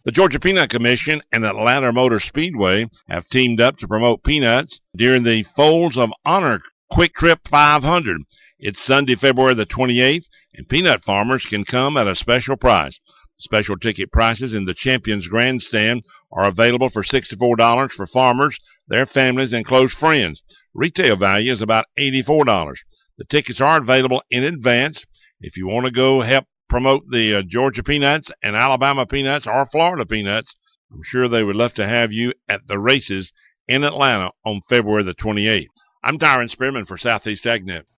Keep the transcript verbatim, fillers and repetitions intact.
The Georgia Peanut Commission and Atlanta Motor Speedway have teamed up to promote peanuts during the Folds of Honor Quick Trip five hundred. It's Sunday, February the twenty-eighth, and peanut farmers can come at a special price. Special ticket prices in the Champions Grandstand are available for sixty-four dollars for farmers, their families, and close friends. Retail value is about eighty-four dollars. The tickets are available in advance. If you want to go help promote the uh, Georgia Peanuts and Alabama Peanuts or Florida Peanuts, I'm sure they would love to have you at the races in Atlanta on February the twenty-eighth. I'm Tyron Spearman for Southeast AgNet.